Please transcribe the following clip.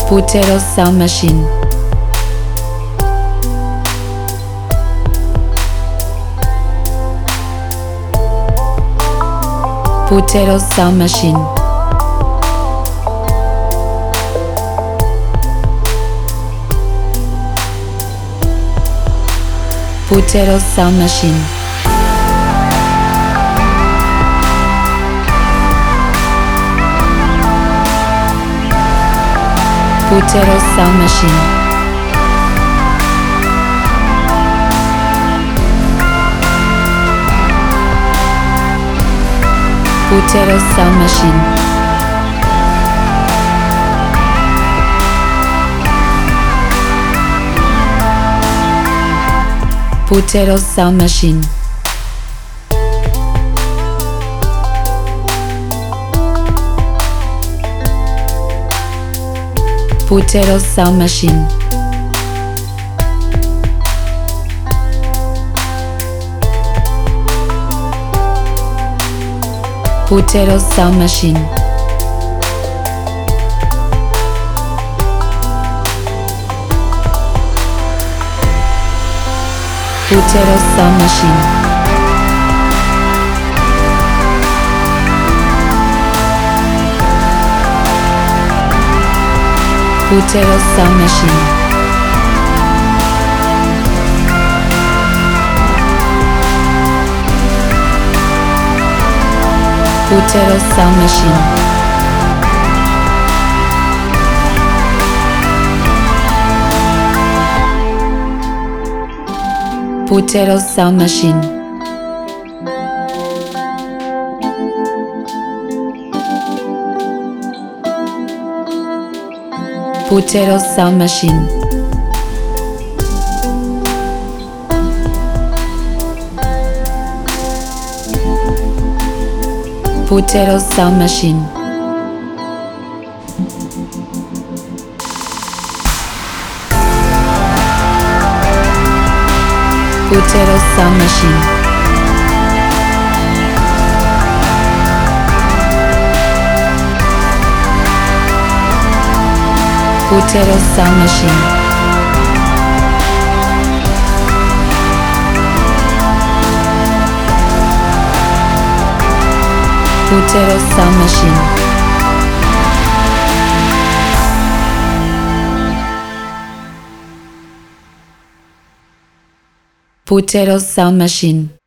Putero Sound Machine. Putero Sound Machine. Putero Sound Machine. Putero Sound Machine. Putero Sound Machine. Putero Sound Machine. Putero Sound Machine. Putero Sound Machine. Putero Sound Machine. Putero Sound Machine. Putero Sound Machine. Putero Sound Machine. Putero Sound Machine. Putero Sound Machine. Putero Sound Machine. Putero Sound Machine. Putero Sound Machine. Putero Sound Machine.